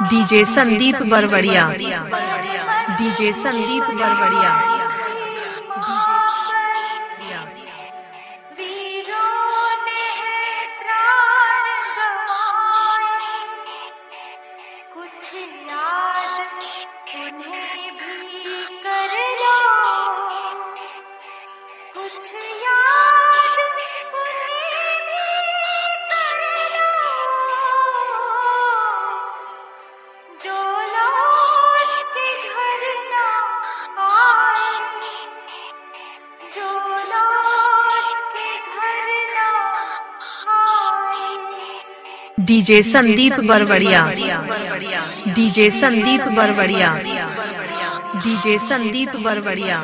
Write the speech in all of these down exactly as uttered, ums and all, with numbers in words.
DJ Sandeep Barwadiya, DJ Sandeep Barwadiya. DJ Sandeep Barwadiya, DJ Sandeep Barwadiya, DJ Sandeep Barwadiya.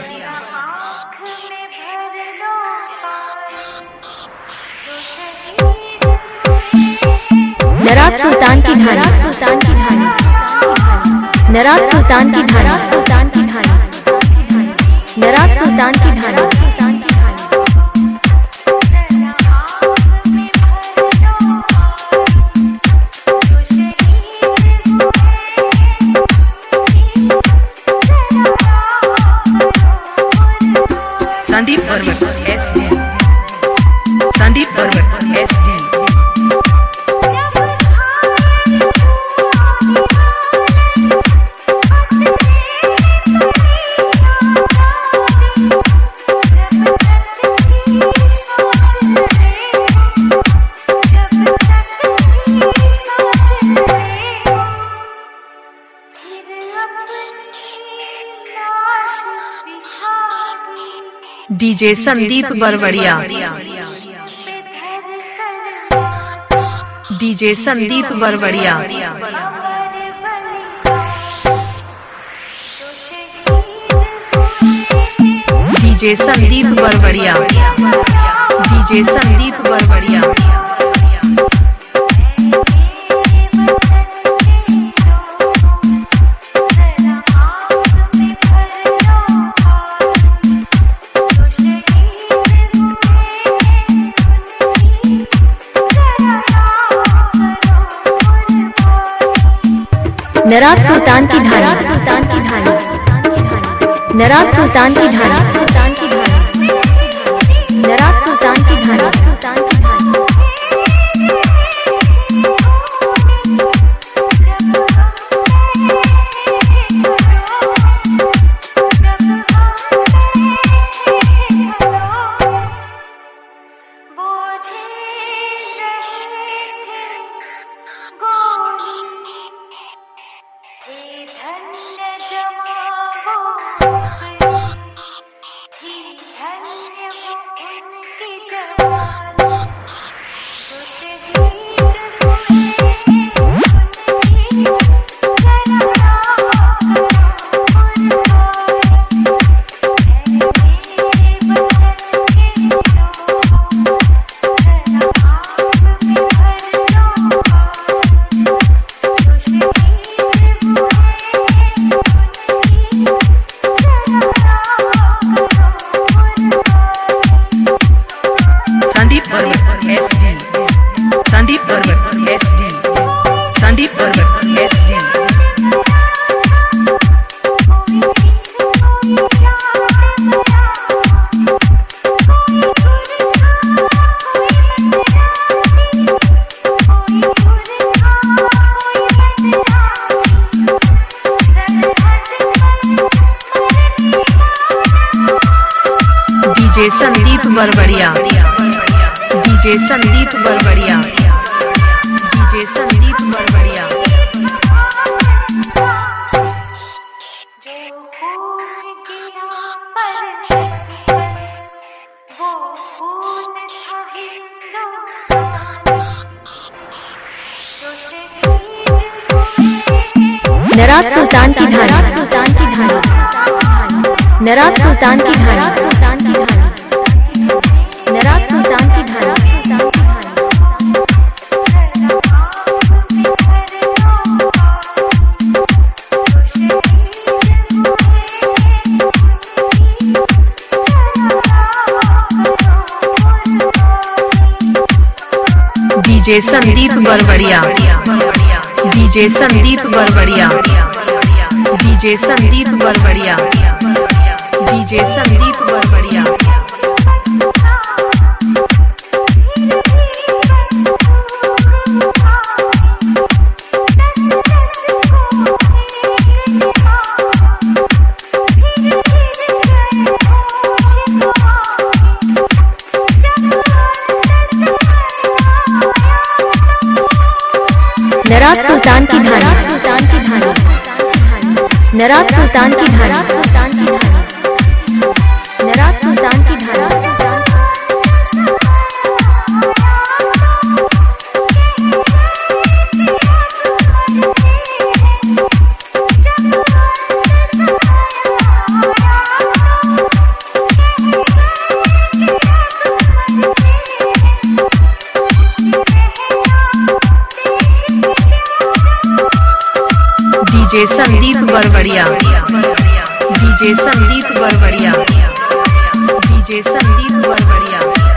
नराज सुल्तान की ढाणी, सुल्तान की ढाणी, नराज सुल्तान की ढाणी, सुल्तान की ढाणी, नराज सुल्तान की ढाणी, सुल्तान की Dhani. Sandeep Barwad S D, Sandeep Barwad S D. DJ Sandeep Barwadiya, DJ Sandeep Barwadiya, DJ Sandeep Barwadiya, DJ Sandeep Barwadiya. नराज सुल्तान की ढाणी, सुल्तान की ढाणी, नराज सुल्तान की ढाणी, सुल्तान की ढाणी, नराज सुल्तान की ढाणी, सुल्तान की Dhani. Sandeep Barwad S D, Sandeep Barwad S D, Sandeep Barwad S D. DJ Sandeep Barwadiya, DJ Sandeep Barwadiya, DJ Sandeep Barwadiya. नराज सुल्तान की ढाणी, सुल्तान की ढाणी, नराज सुल्तान की ढाणी, सुल्तान की ढाणी, नराज सुल्तान की ढाणी, सुल्तान की Dhani. DJ Sandeep Barwadiya. DJ Sandeep Barbadiya, DJ Sandeep Barbadiya, DJ Sandeep Barbadiya. नराज सुल्तान की धानी, सुल्तान की धानी, नराज सुल्तान की धानी, सुल्तान की धानी, नराज सुल्तान की Dhani, DJ Sandeep Barbadiya, DJ Sandeep Barbadiya, DJ Sandeep Barbadiya.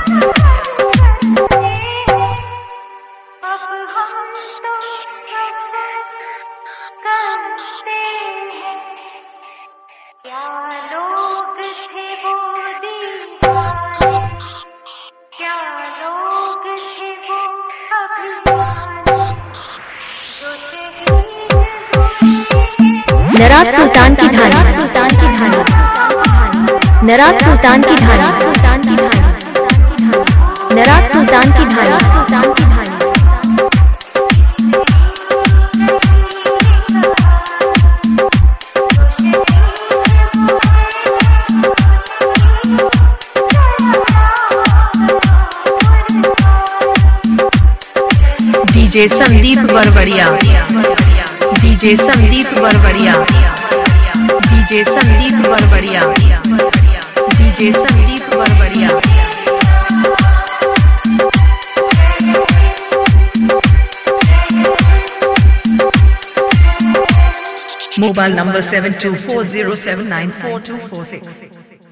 नराज सुल्तान की धानी, सुल्तान की धानी, नराज सुल्तान की धानी, सुल्तान की धानी, नराज सुल्तान की धानी, सुल्तान की Dhani. DJ Sandeep Barbadiya, DJ Sandeep Barbadiya, DJ Sandeep Barbadiya, DJ Sandeep Barbadiya. Mobile number seven two four zero seven nine four two four six.